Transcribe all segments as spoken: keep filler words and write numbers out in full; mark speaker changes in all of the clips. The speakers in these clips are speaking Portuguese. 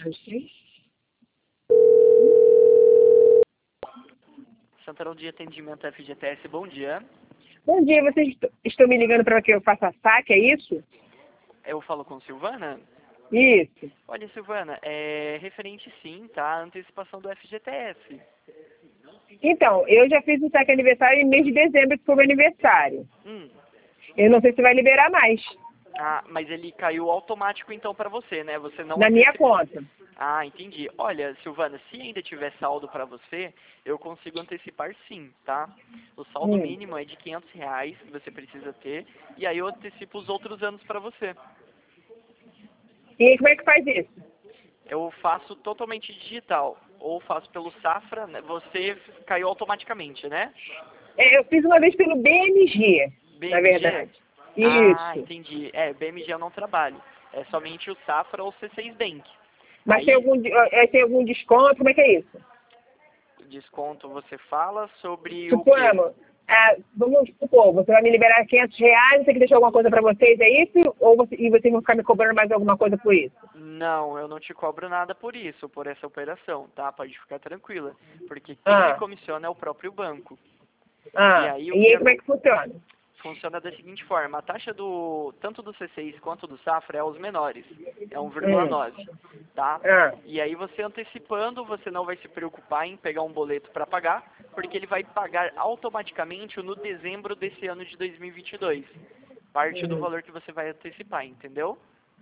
Speaker 1: Sim.
Speaker 2: Central de Atendimento F G T S, bom dia.
Speaker 1: Bom dia, vocês est- estão me ligando para que eu faça saque, é isso?
Speaker 2: Eu falo com Silvana?
Speaker 1: Isso.
Speaker 2: Olha, Silvana, é referente sim, tá? A antecipação do F G T S.
Speaker 1: Então, eu já fiz um saque aniversário em mês de dezembro, que foi meu aniversário.
Speaker 2: Hum.
Speaker 1: Eu não sei se vai liberar mais
Speaker 2: Ah, mas ele caiu automático então pra você, né? Você não
Speaker 1: na minha
Speaker 2: antecipou.
Speaker 1: conta.
Speaker 2: Ah, entendi. Olha, Silvana, se ainda tiver saldo pra você, eu consigo antecipar sim, tá? O saldo
Speaker 1: Hum.
Speaker 2: mínimo é de quinhentos reais que você precisa ter, e aí eu antecipo os outros anos pra você.
Speaker 1: E aí, como é que faz isso?
Speaker 2: Eu faço totalmente digital, ou faço pelo Safra, né? Você caiu automaticamente, né?
Speaker 1: É, eu fiz uma vez pelo B M G, na
Speaker 2: B M G?
Speaker 1: verdade.
Speaker 2: Ah,
Speaker 1: Isso.
Speaker 2: entendi. É, B M G eu não trabalho. É somente o Safra ou C seis Bank.
Speaker 1: Mas tem
Speaker 2: Aí,
Speaker 1: algum, de- eh, tem algum desconto? Como é que é isso?
Speaker 2: desconto você fala sobre o quê?
Speaker 1: Suponhamos, ah, vamos supor, você vai me liberar quinhentos reais, você que deixou alguma coisa para vocês, é isso? Ou você, e vocês vão ficar me cobrando mais alguma coisa por isso?
Speaker 2: Não, eu não te cobro nada por isso, por essa operação, tá? Pode ficar tranquila. Porque quem me
Speaker 1: Ah,
Speaker 2: comissiona é o próprio banco. E
Speaker 1: ah,
Speaker 2: aí o
Speaker 1: e
Speaker 2: que
Speaker 1: aí como é
Speaker 2: acon-
Speaker 1: que funciona?
Speaker 2: funciona da seguinte forma, a taxa do tanto do C seis quanto do Safra é os menores, é
Speaker 1: Hum,
Speaker 2: um vírgula nove, tá?
Speaker 1: ah,
Speaker 2: E aí você antecipando, você não vai se preocupar em pegar um boleto para pagar, porque ele vai pagar automaticamente no dezembro desse ano de dois mil e vinte e dois, parte do
Speaker 1: hum.
Speaker 2: valor que você vai antecipar, entendeu?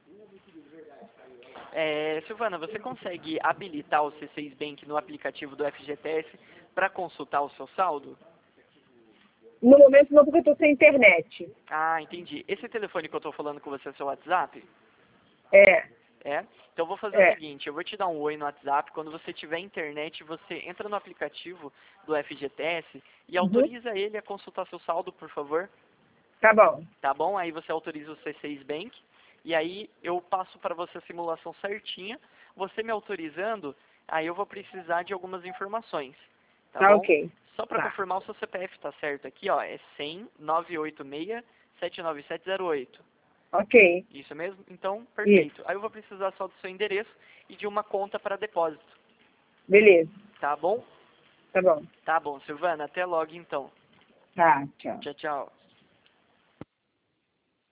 Speaker 2: É, Silvana, você consegue habilitar o C seis Bank no aplicativo do F G T S para consultar o seu saldo?
Speaker 1: No momento não, porque eu estou sem internet.
Speaker 2: Ah, entendi. Esse telefone que eu estou falando com você é seu WhatsApp?
Speaker 1: É,
Speaker 2: É? Então eu vou fazer o
Speaker 1: é.
Speaker 2: seguinte, eu vou te dar um oi no WhatsApp, quando você tiver internet, você entra no aplicativo do F G T S e
Speaker 1: Uhum.
Speaker 2: autoriza ele a consultar seu saldo, por favor,
Speaker 1: Tá bom.
Speaker 2: tá bom? Aí você autoriza o C seis Bank, e aí eu passo para você a simulação certinha, você me autorizando, aí eu vou precisar de algumas informações, tá
Speaker 1: Tá
Speaker 2: bom?
Speaker 1: ok.
Speaker 2: Só para
Speaker 1: Tá.
Speaker 2: confirmar o seu C P F tá certo aqui, ó, é cem, nove oito seis, sete nove sete zero oito.
Speaker 1: Ok.
Speaker 2: Isso mesmo? Então,
Speaker 1: Isso.
Speaker 2: perfeito. Aí eu vou precisar só do seu endereço e de uma conta para depósito.
Speaker 1: Beleza.
Speaker 2: Tá bom?
Speaker 1: Tá bom.
Speaker 2: Tá bom, Silvana. Até logo então.
Speaker 1: Tá, tchau.
Speaker 2: Tchau, tchau.